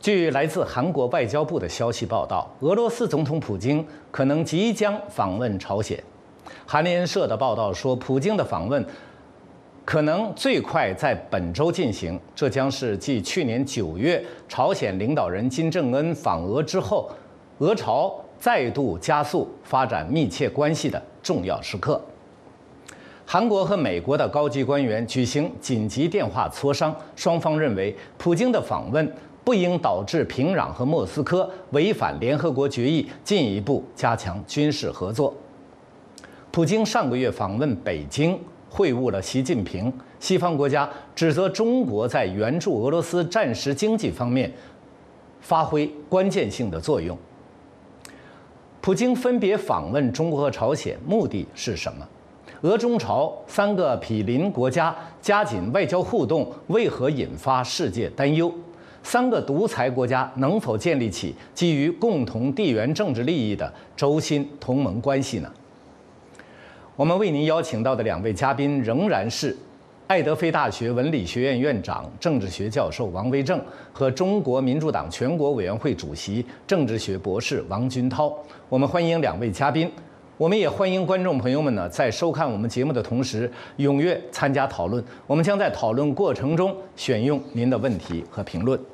据来自韩国外交部的消息报道，俄罗斯总统普京可能即将访问朝鲜。韩联社的报道说，普京的访问可能最快在本周进行，这将是继去年9月朝鲜领导人金正恩访俄之后，俄朝再度加速发展密切关系的重要时刻。韩国和美国的高级官员举行紧急电话磋商，双方认为普京的访问不应导致平壤和莫斯科违反联合国决议，进一步加强军事合作。普京上个月访问北京，会晤了习近平。西方国家指责中国在援助俄罗斯战时经济方面发挥关键性的作用。普京分别访问中国和朝鲜，目的是什么？俄中朝3个毗邻国家加紧外交互动，为何引发世界担忧？3个独裁国家能否建立起基于共同地缘政治利益的轴心同盟关系呢？我们为您邀请到的2位嘉宾仍然是爱德菲大学文理学院院长、政治学教授王维正和中国民主党全国委员会主席、政治学博士王军涛。我们欢迎2位嘉宾。我们也欢迎观众朋友们呢，在收看我们节目的同时，踊跃参加讨论。我们将在讨论过程中选用您的问题和评论。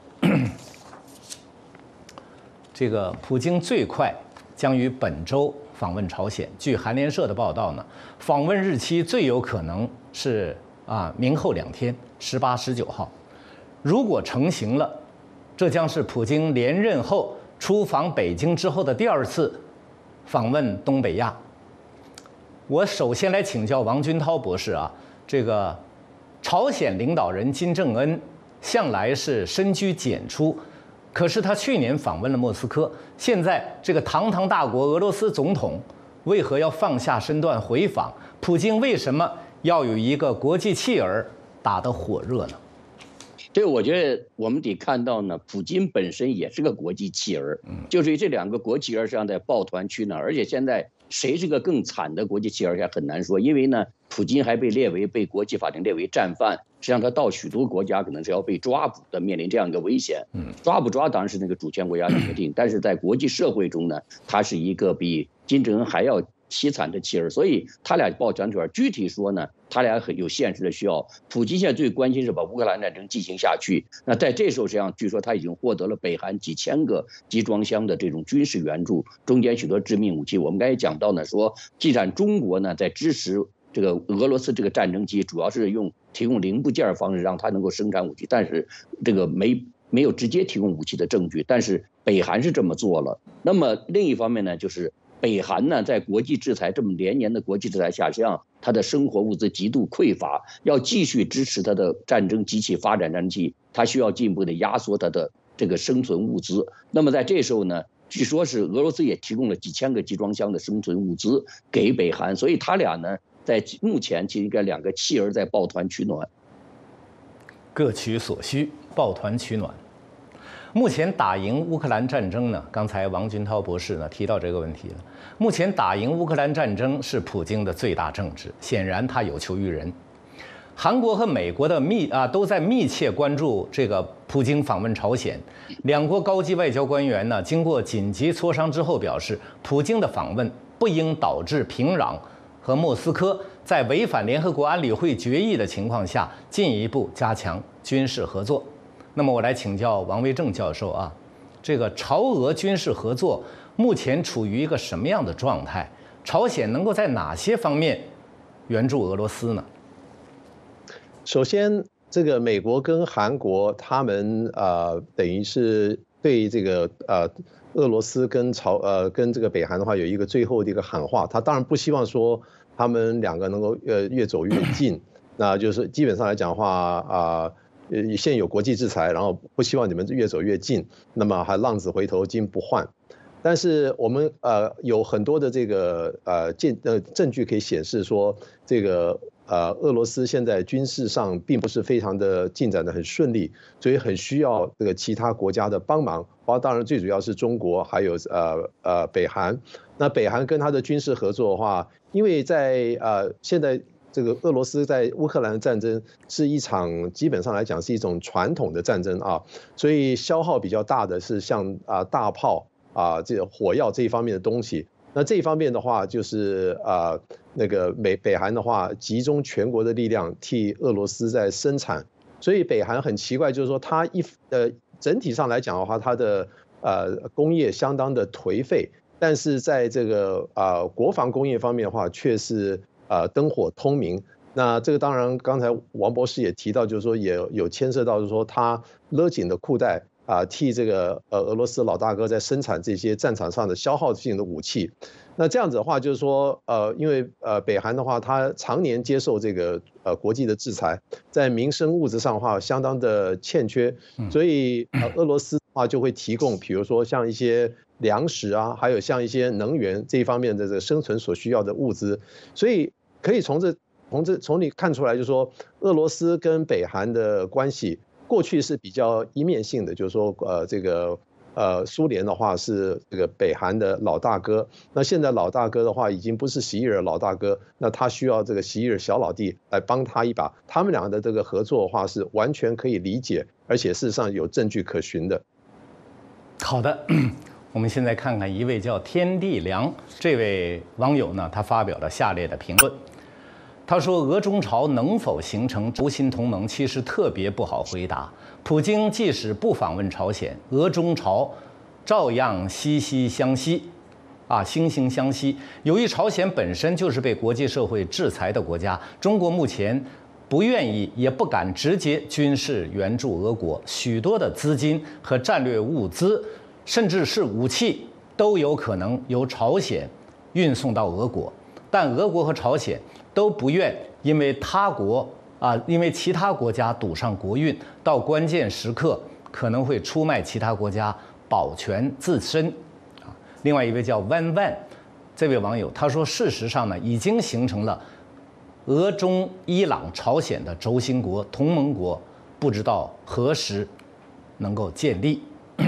这个普京最快将于本周访问朝鲜。据韩联社的报道呢，访问日期最有可能是明后2天，18、19号。如果成行了，这将是普京连任后出访北京之后的第2次访问东北亚。我首先来请教王军涛博士这个朝鲜领导人金正恩向来是深居简出，可是他去年访问了莫斯科，现在这个堂堂大国俄罗斯总统为何要放下身段回访？普京为什么要有一个国际弃儿打得火热呢？ 这个我觉得我们得看到呢，普京本身也是个国际弃儿，就是这2个国际儿实际上在抱团取暖，而且现在谁是个更惨的国际弃儿也很难说，因为呢，普京还被国际法庭列为战犯，实际上他到许多国家可能是要被抓捕的，面临这样一个危险。抓不抓当然是那个主权国家的决定，但是在国际社会中呢，他是一个比金正恩还要凄惨的弃儿，所以他俩抱团取暖。具体说呢，他俩很有现实的需要。普京现在最关心是把乌克兰战争进行下去。那在这时候，实际上据说他已经获得了北韩几千个集装箱的这种军事援助，中间许多致命武器。我们刚才讲到呢，说既然中国呢在支持这个俄罗斯这个战争机，主要是用提供零部件方式让它能够生产武器，但是这个没有直接提供武器的证据。但是北韩是这么做了。那么另一方面呢，就是北韩呢，在国际制裁这么连年的国际制裁下，实际上它的生活物资极度匮乏，要继续支持它的战争机器发展战争机器，它需要进一步的压缩它的这个生存物资。那么在这时候呢，据说是俄罗斯也提供了几千个集装箱的生存物资给北韩，所以他俩呢，在目前其实应该2个弃儿在抱团取暖， 各取所需，抱团取暖。目前打赢乌克兰战争呢，刚才王军涛博士呢提到这个问题了。目前打赢乌克兰战争是普京的最大政治，显然他有求于人。韩国和美国的都在密切关注这个普京访问朝鲜。2国高级外交官员呢，经过紧急磋商之后表示，普京的访问不应导致平壤和莫斯科在违反联合国安理会决议的情况下进一步加强军事合作。那么我来请教王维正教授这个朝俄军事合作目前处于一个什么样的状态？朝鲜能够在哪些方面援助俄罗斯呢？ 首先，这个美国跟韩国他们等于是对这个俄罗斯跟这个北韩的话有一个最后的一个喊话，他当然不希望说他们2个能够越走越近，那就是基本上来讲的话现有国际制裁，然后不希望你们越走越近，那么还浪子回头金不换。但是我们有很多的这个证据可以显示说，这个俄罗斯现在军事上并不是非常的进展的很顺利，所以很需要这个其他国家的帮忙，当然最主要是中国，还有北韩。那北韩跟他的军事合作的话，因为在现在这个俄罗斯在乌克兰的战争是一场基本上来讲是一种传统的战争啊，所以消耗比较大的是像大炮这个火药这一方面的东西。那这一方面的话，就是那个北韩的话，集中全国的力量替俄罗斯在生产，所以北韩很奇怪，就是说它整体上来讲的话，它的工业相当的颓废，但是在这个国防工业方面的话，却是灯火通明。那这个当然，刚才王博士也提到，就是说也有牵涉到，就是说他勒紧的裤带。替这个俄罗斯老大哥在生产这些战场上的消耗性的武器，那这样子的话，就是说因为北韩的话，他常年接受这个国际的制裁，在民生物质上的话相当的欠缺，所以俄罗斯的话就会提供，比如说像一些粮食还有像一些能源这一方面的这个生存所需要的物资，所以可以从你看出来，就是说俄罗斯跟北韩的关系。过去是比较一面性的，就是说，这个苏联的话是这个北韩的老大哥，那现在老大哥的话已经不是习尔老大哥，那他需要这个习尔小老弟来帮他一把，他们俩的这个合作的话是完全可以理解，而且事实上有证据可循的。 好的，我们现在看看一位叫天地良这位网友呢，他发表了下列的评论。他说：“俄中朝能否形成轴心同盟，其实特别不好回答。普京即使不访问朝鲜，俄中朝照样惺惺相惜。由于朝鲜本身就是被国际社会制裁的国家，中国目前不愿意也不敢直接军事援助俄国，许多的资金和战略物资，甚至是武器，都有可能由朝鲜运送到俄国，但俄国和朝鲜。”都不愿因为其他国家赌上国运，到关键时刻可能会出卖其他国家，保全自身。另外一位叫万万，这位网友他说，事实上呢，已经形成了俄中伊朗朝鲜的轴心国同盟国，不知道何时能够建立。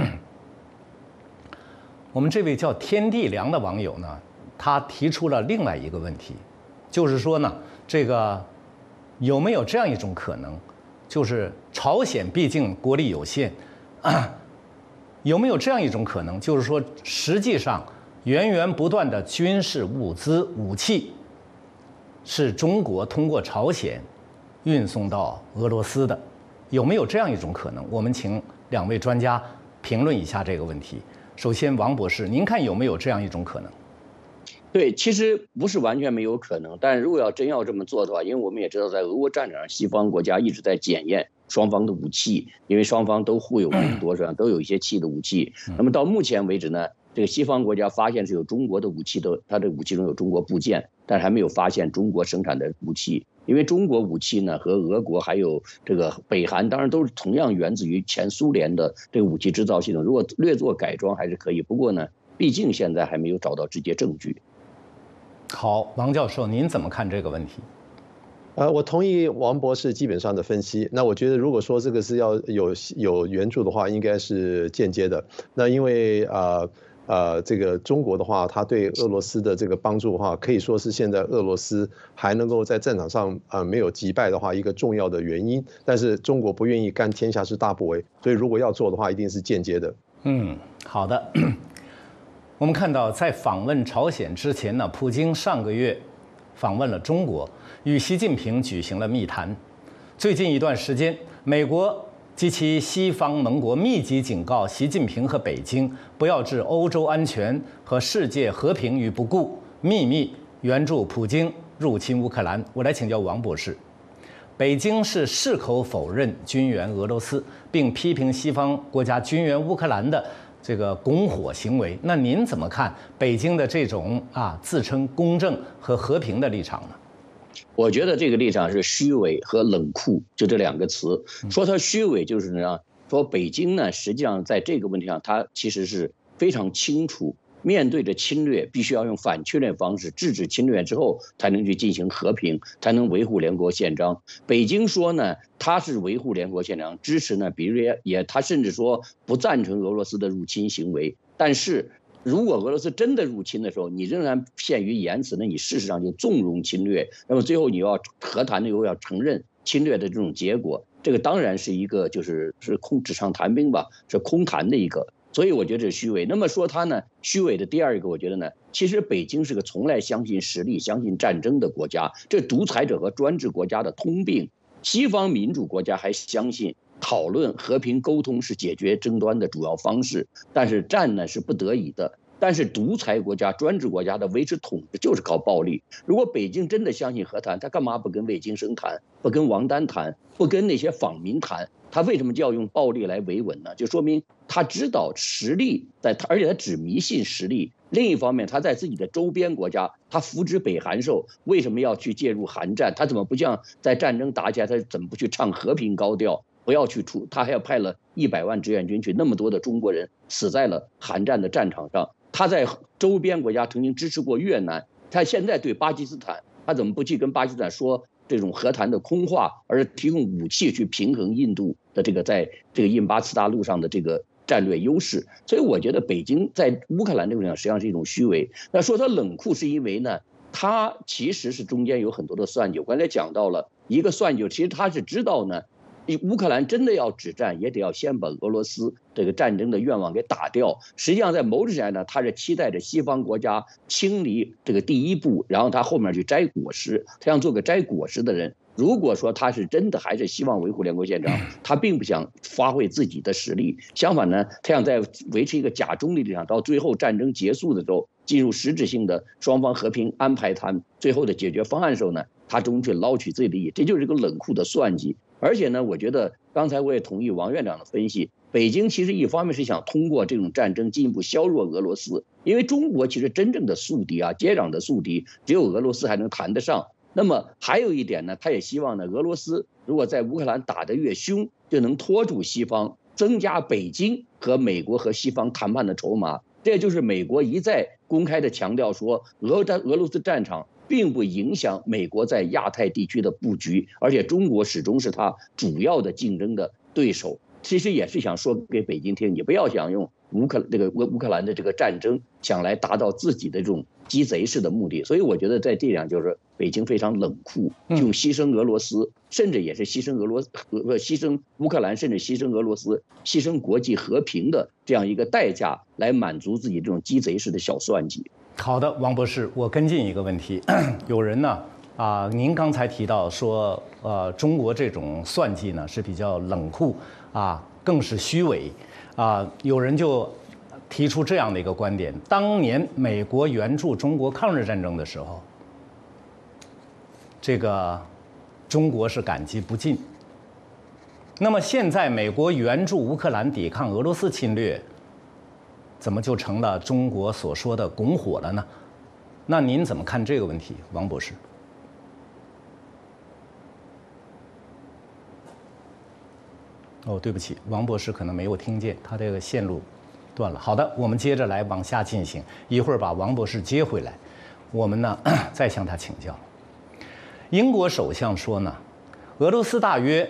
我们这位叫天地良的网友呢，他提出了另外一个问题。就是说呢，这个有没有这样一种可能，就是朝鲜毕竟国力有限，有没有这样一种可能，就是说实际上源源不断的军事物资武器是中国通过朝鲜运送到俄罗斯的，有没有这样一种可能？我们请两位专家评论一下这个问题。首先，王博士，您看有没有这样一种可能？ 对，其实不是完全没有可能，但如果真要这么做的话，因为我们也知道，在俄乌战场上，西方国家一直在检验双方的武器，因为双方都互有争夺，上都有一些气的武器。那么到目前为止呢，这个西方国家发现是有中国的武器的，它的武器中有中国部件，但是还没有发现中国生产的武器。因为中国武器呢和俄国还有这个北韩，当然都是同样源自于前苏联的这个武器制造系统，如果略做改装还是可以。不过呢，毕竟现在还没有找到直接证据。 好，王教授，您怎么看这个问题？ 我同意王博士基本上的分析。那我觉得，如果说这个是要有援助的话，应该是间接的。那因为这个中国的话，它对俄罗斯的这个帮助的话，可以说是现在俄罗斯还能够在战场上没有击败的话，一个重要的原因。但是中国不愿意干天下之大不韪，所以如果要做的话，一定是间接的。 好的。我们看到，在访问朝鲜之前呢，普京上个月访问了中国，与习近平举行了密谈。最近一段时间，美国及其西方盟国密集警告习近平和北京，不要置欧洲安全和世界和平于不顾，秘密援助普京入侵乌克兰。我来请教王博士，北京是矢口否认军援俄罗斯，并批评西方国家军援乌克兰的这个拱火行为，那您怎么看北京的这种自称公正和和平的立场呢？ 我觉得这个立场是虚伪和冷酷，就这两个词。说它虚伪，就是呢，说北京呢，实际上在这个问题上，它其实是非常清楚，面对着侵略，必须要用反侵略方式制止侵略之后，才能去进行和平，才能维护联合国宪章。北京说呢，他是维护联合国宪章，支持呢，比如他甚至说不赞成俄罗斯的入侵行为，但是如果俄罗斯真的入侵的时候，你仍然限于言辞，那你事实上就纵容侵略，那么最后你要和谈的又要承认侵略的这种结果，这个当然是一个是纸上谈兵吧，是空谈的一个。所以我觉得这是虚伪。那么说他呢，虚伪的第二个，我觉得呢，其实北京是个从来相信实力、相信战争的国家，这独裁者和专制国家的通病。西方民主国家还相信讨论、和平沟通是解决争端的主要方式，但是战呢是不得已的。但是独裁国家、专制国家的维持统治就是靠暴力。如果北京真的相信和谈，他干嘛不跟魏京生谈，不跟王丹谈，不跟那些访民谈？他为什么就要用暴力来维稳呢？就说明他知道实力在他，而且他只迷信实力。另一方面，他在自己的周边国家，他扶植北韩时候，为什么要去介入韩战？他怎么不像在战争打起来，他怎么不去唱和平高调？不要去他还要派了100万志愿军去，那么多的中国人死在了韩战的战场上。他在周边国家曾经支持过越南，他现在对巴基斯坦，他怎么不去跟巴基斯坦说这种和谈的空话，而是提供武器去平衡印度的这个在这个印巴次大陆上的这个战略优势？所以我觉得北京在乌克兰这个上实际上是一种虚伪。那说它冷酷是因为呢，它其实是中间有很多的算计。我刚才讲到了一个算计，其实他是知道呢，乌克兰真的要止战，也得要先把俄罗斯这个战争的愿望给打掉。实际上，在某种程度上呢，他是期待着西方国家清理这个第一步，然后他后面去摘果实。他想做个摘果实的人。如果说他是真的还是希望维护联国宪章，他并不想发挥自己的实力。相反呢，他想在维持一个假中立立场，到最后战争结束的时候，进入实质性的双方和平安排谈最后的解决方案的时候呢，他终去捞取自己的利益。这就是一个冷酷的算计。而且呢，我觉得刚才我也同意王院长的分析，北京其实一方面是想通过这种战争进一步削弱俄罗斯，因为中国其实真正的宿敌啊，接壤的宿敌只有俄罗斯还能谈得上。那么还有一点呢，他也希望呢，俄罗斯如果在乌克兰打得越凶，就能拖住西方，增加北京和美国和西方谈判的筹码。这就是美国一再公开的强调说，俄罗斯战场并不影响美国在亚太地区的布局，而且中国始终是他主要的竞争的对手。其实也是想说给北京听，你不要想用乌克兰的这个战争想来达到自己的这种鸡贼式的目的。所以我觉得在这点就是北京非常冷酷，就牺牲俄罗斯，甚至也是牺牲乌克兰，甚至牺牲俄罗斯，牺牲国际和平的这样一个代价来满足自己这种鸡贼式的小算计。 好的，王博士，我跟进一个问题，有人呢您刚才提到说，中国这种算计呢是比较冷酷更是虚伪有人就提出这样的一个观点：当年美国援助中国抗日战争的时候，这个中国是感激不尽。那么现在美国援助乌克兰抵抗俄罗斯侵略，怎么就成了中国所说的拱火了呢？那您怎么看这个问题，王博士？哦，对不起，王博士可能没有听见，他这个线路断了。好的，我们接着来往下进行，一会儿把王博士接回来，我们呢再向他请教。英国首相说呢，俄罗斯大约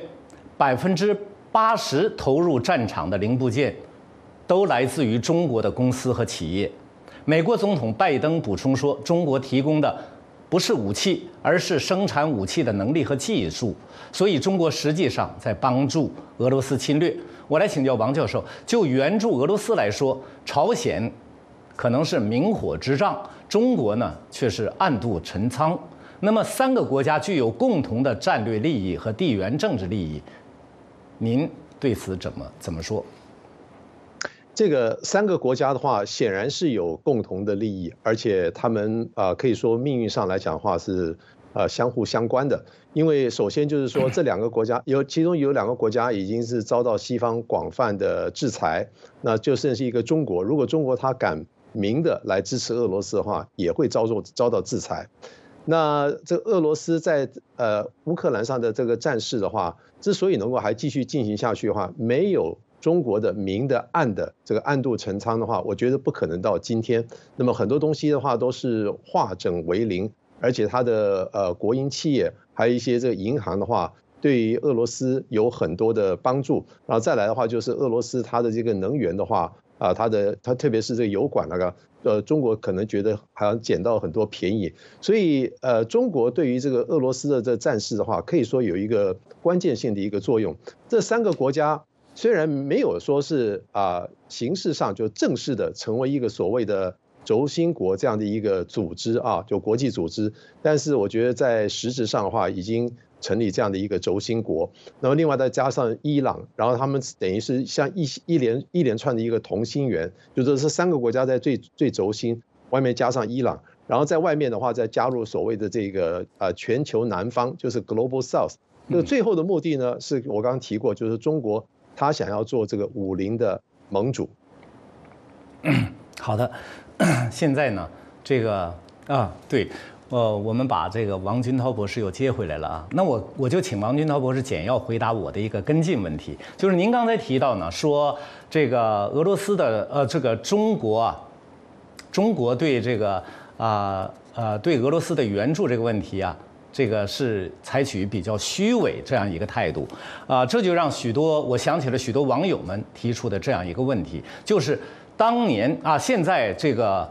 80%投入战场的零部件都来自于中国的公司和企业。美国总统拜登补充说，中国提供的不是武器，而是生产武器的能力和技术，所以中国实际上在帮助俄罗斯侵略。我来请教王教授，就援助俄罗斯来说，朝鲜可能是明火执仗，中国呢却是暗度陈仓。那么3个国家具有共同的战略利益和地缘政治利益，您对此怎么说？ 这个3个国家的话，显然是有共同的利益，而且他们可以说命运上来讲的话是相互相关的。因为首先就是说这2个国家其中有2个国家已经是遭到西方广泛的制裁，那就剩是一个中国。如果中国他敢明的来支持俄罗斯的话，也会遭到制裁。那这俄罗斯在乌克兰上的这个战事的话，之所以能够还继续进行下去的话，没有中国的明的暗的这个暗度陈仓的话，我觉得不可能到今天。那么很多东西的话都是化整为零，而且它的国营企业还有一些这个银行的话，对于俄罗斯有很多的帮助。然后再来的话就是俄罗斯它的这个能源的话， 啊，它特别是这个油管那个，中国可能觉得好像捡到很多便宜，所以中国对于这个俄罗斯的这战事的话，可以说有一个关键性的一个作用。这3个国家虽然没有说是形式上就正式的成为一个所谓的轴心国这样的一个组织啊，就国际组织，但是我觉得在实质上的话，已经成立这样的一个轴心国。那么另外再加上伊朗，然后他们等于是像一连串的一个同心圆，就是这3个国家在最轴心，外面加上伊朗，然后在外面的话再加入所谓的这个全球南方，就是 Global South。这个最后的目的呢，是我刚刚提过，就是中国他想要做这个50的盟主。 好的，现在呢，这个对，我们把这个王军涛博士又接回来了啊。那我就请王军涛博士简要回答我的一个跟进问题，就是您刚才提到呢，说这个俄罗斯的这个中国对这个对俄罗斯的援助这个问题啊，这个是采取比较虚伪这样一个态度这就让我想起了许多网友们提出的这样一个问题，就是当年现在这个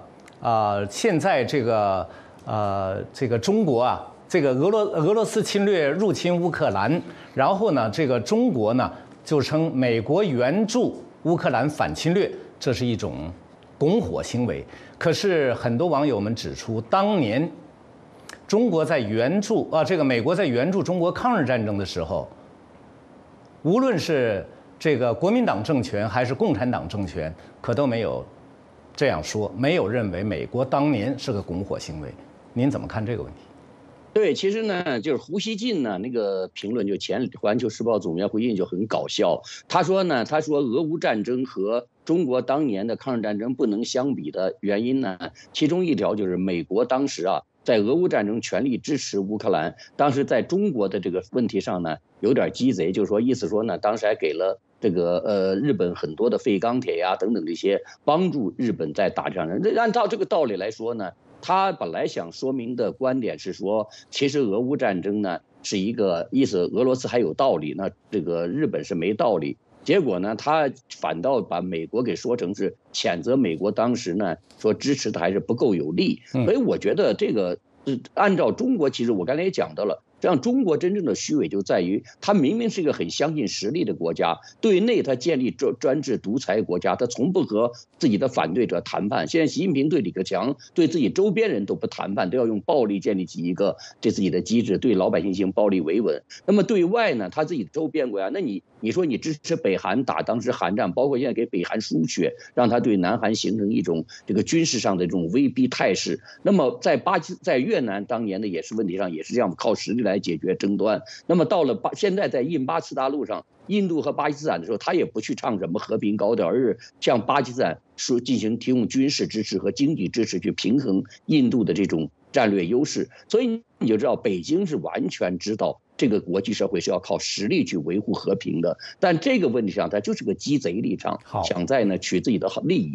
中国这个俄罗斯侵略入侵乌克兰，然后呢，这个中国呢就称美国援助乌克兰反侵略，这是一种拱火行为。可是很多网友们指出，当年中国在援助美国在援助中国抗日战争的时候，无论是这个国民党政权还是共产党政权，可都没有这样说，没有认为美国当年是个拱火行为。您怎么看这个问题？ 对，其实呢，就是胡锡进呢那个评论，就前《环球时报》总编胡锡进就很搞笑。他说俄乌战争和中国当年的抗日战争不能相比的原因呢，其中一条就是美国当时在俄乌战争全力支持乌克兰，当时在中国的这个问题上呢有点鸡贼，就是说意思说呢，当时还给了这个日本很多的废钢铁呀等等这些帮助日本在打仗。按照这个道理来说呢，他本来想说明的观点是说，其实俄乌战争呢是一个意思，俄罗斯还有道理，那这个日本是没道理。结果呢，他反倒把美国给说成是谴责美国当时呢说支持的还是不够有力。所以我觉得这个按照中国，其实我刚才也讲到了。这样，中国真正的虚伪就在于，他明明是一个很相信实力的国家，对内他建立专制独裁国家，他从不和自己的反对者谈判。现在习近平对李克强、对自己周边人都不谈判，都要用暴力建立起一个对自己的机制，对老百姓行暴力维稳。那么对外呢，他自己的周边国家，那你说你支持北韩打当时韩战，包括现在给北韩输血，让他对南韩形成一种这个军事上的这种威逼态势。那么在越南当年的也是问题上也是这样，靠实力来解决争端。那么到了现在在印巴次大陆上，印度和巴基斯坦的时候，他也不去唱什么和平高调，而是向巴基斯坦进行提供军事支持和经济支持，去平衡印度的这种战略优势。所以你就知道，北京是完全知道这个国际社会是要靠实力去维护和平的，但这个问题上，它就是个鸡贼立场，想在呢取自己的利益。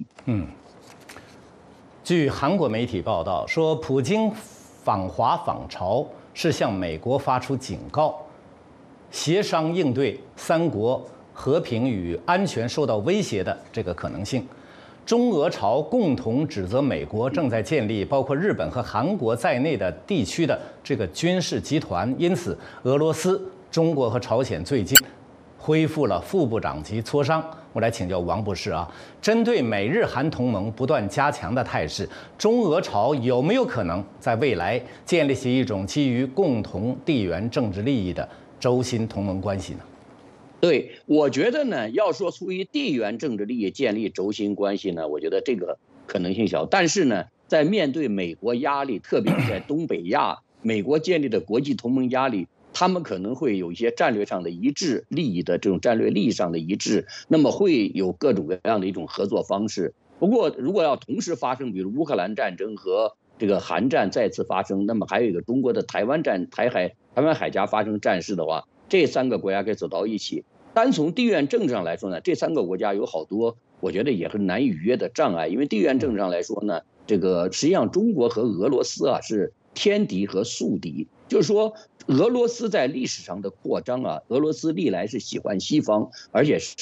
据韩国媒体报道说，普京访华访朝是向美国发出警告，协商应对3国和平与安全受到威胁的这个可能性。中俄朝共同指责美国正在建立包括日本和韩国在内的地区的这个军事集团，因此俄罗斯、中国和朝鲜最近恢复了副部长级磋商。我来请教王博士针对美日韩同盟不断加强的态势，中俄朝有没有可能在未来建立起一种基于共同地缘政治利益的轴心同盟关系呢？ 对，我觉得呢，要说出于地缘政治利益建立轴心关系呢，我觉得这个可能性小。但是呢，在面对美国压力，特别是在东北亚，美国建立的国际同盟压力，他们可能会有一些战略上的一致，利益的这种战略利益上的一致，那么会有各种各样的一种合作方式。不过，如果要同时发生，比如乌克兰战争和这个韩战再次发生，那么还有一个中国的台湾海峡发生战事的话，这3个国家可以走到一起。单从地缘政治上来说呢，这3个国家有好多我觉得也很难以逾越的障碍。因为地缘政治上来说呢，这个实际上中国和俄罗斯是天敌和宿敌。就是说，俄罗斯在历史上的扩张俄罗斯历来是喜欢西方，而且是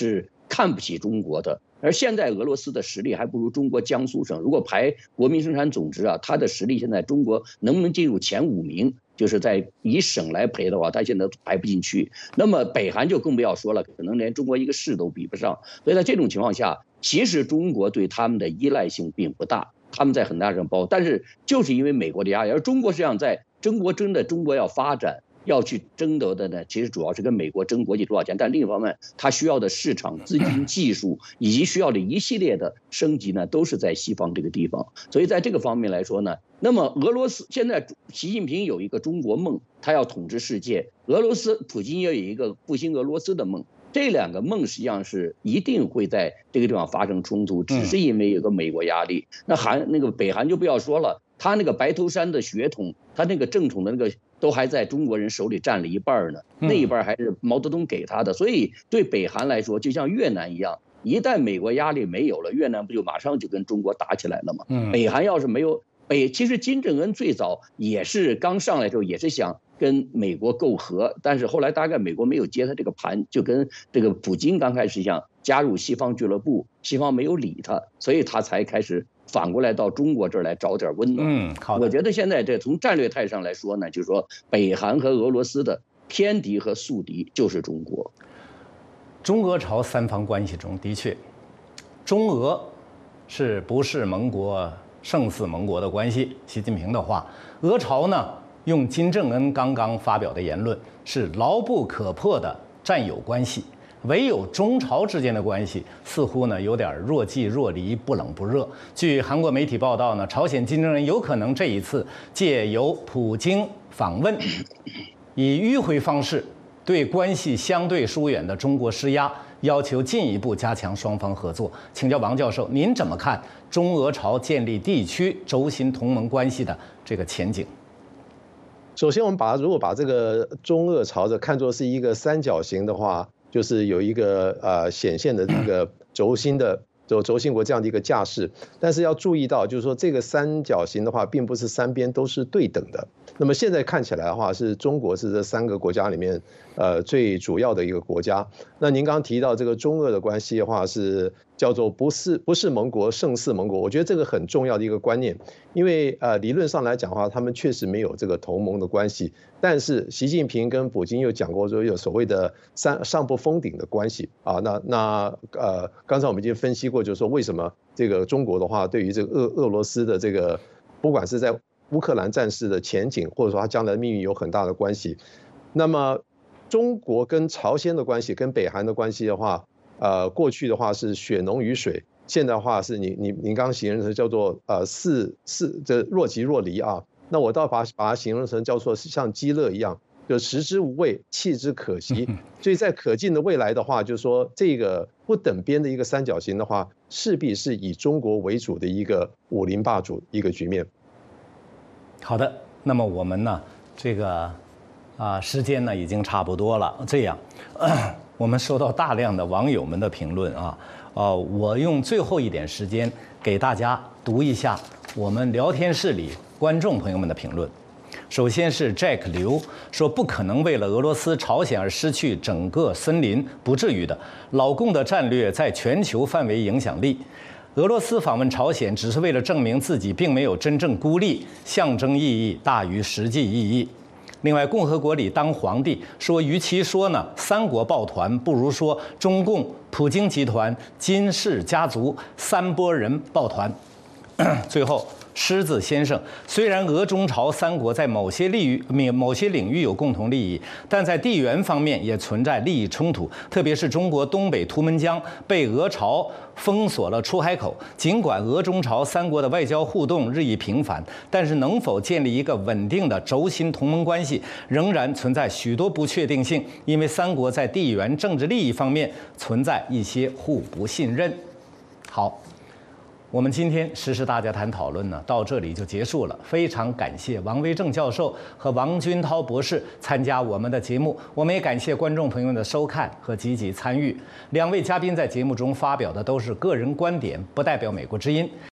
看不起中国的。而现在俄罗斯的实力还不如中国江苏省，如果排国民生产总值啊，它的实力现在中国能不能进入前5名？就是在以省来排的话，它现在排不进去。那么北韩就更不要说了，可能连中国一个市都比不上。所以在这种情况下，其实中国对他们的依赖性并不大，他们在很大程度包，但是就是因为美国的压力，而中国实际上在中国要发展。要去争得的呢，其实主要是跟美国争国际多少钱，但另一方面，它需要的市场、资金、技术以及需要的一系列的升级呢，都是在西方这个地方。所以在这个方面来说呢，那么俄罗斯现在习近平有一个中国梦，他要统治世界；俄罗斯普京也有一个复兴俄罗斯的梦。这2个梦实际上是一定会在这个地方发生冲突，只是因为有个美国压力。那个北韩就不要说了，他那个白头山的血统，他那个正统的那个。都还在中国人手里占了一半呢，那一半还是毛泽东给他的，所以对北韩来说，就像越南一样，一旦美国压力没有了，越南不就马上就跟中国打起来了吗？北韩要是没有其实金正恩最早也是刚上来的时候也是想跟美国媾和，但是后来大概美国没有接他这个盘，就跟这个普京刚开始想加入西方俱乐部，西方没有理他，所以他才开始。反过来到中国这儿来找点温暖。 好， 我觉得现在这从战略态上来说呢，就是说北韩和俄罗斯的天敌和宿敌就是中国。 中俄朝3方关系中，的确，中俄是不是盟国胜似盟国的关系？习近平的话，俄朝呢用金正恩刚刚发表的言论是牢不可破的战友关系。唯有中朝之间的关系似乎呢有点若即若离，不冷不热。据韩国媒体报道呢，朝鲜金正恩有可能这一次借由普京访问，以迂回方式对关系相对疏远的中国施压，要求进一步加强双方合作。请教王教授，您怎么看中俄朝建立地区轴心同盟关系的这个前景？ 首先，我们如果把这个中俄朝着看作是一个三角形的话。就是有一个显现的一个轴心国这样的一个架势，但是要注意到，就是说这个三角形的话，并不是3边都是对等的。那么现在看起来的话，是中国是这3个国家里面最主要的一个国家。那您刚刚提到这个中俄的关系的话，是叫做不是盟国胜似盟国，我觉得这个很重要的一个观念，因为理论上来讲的话，他们确实没有这个同盟的关系，但是习近平跟普京又讲过说有所谓的上不封顶的关系啊。刚才我们已经分析过，就是说为什么这个中国的话对于这个俄罗斯的这个不管是在乌克兰战事的前景，或者说它将来的命运有很大的关系。那么中国跟朝鲜的关系，跟北韩的关系的话，过去的话是血浓于水，现在的话是您刚刚形容成叫做这若即若离啊。那我倒把它形容成叫做像鸡肋一样，就食之无味，弃之可惜。所以在可见的未来的话，就是说这个不等边的一个三角形的话，势必是以中国为主的一个武林霸主一个局面。 好的，那么我们呢，这个时间呢已经差不多了。这样，我们收到大量的网友们的评论啊，我用最后一点时间给大家读一下我们聊天室里观众朋友们的评论。首先是 Jack 刘说，不可能为了俄罗斯、朝鲜而失去整个森林，不至于的。老共的战略在全球范围影响力。俄罗斯访问朝鲜只是为了证明自己并没有真正孤立，象征意义大于实际意义。另外，共和国里当皇帝说，与其说呢3国抱团，不如说中共、普京集团、金氏家族3拨人抱团。最后，狮子先生，虽然俄中朝3国在某些领域有共同利益，但在地缘方面也存在利益冲突，特别是中国东北图们江被俄朝封锁了出海口。尽管俄中朝3国的外交互动日益频繁，但是能否建立一个稳定的轴心同盟关系，仍然存在许多不确定性，因为3国在地缘政治利益方面存在一些互不信任。好。我们今天时事大家谈讨论呢，到这里就结束了。非常感谢王维正教授和王军涛博士参加我们的节目，我们也感谢观众朋友们的收看和积极参与。2位嘉宾在节目中发表的都是个人观点，不代表美国之音。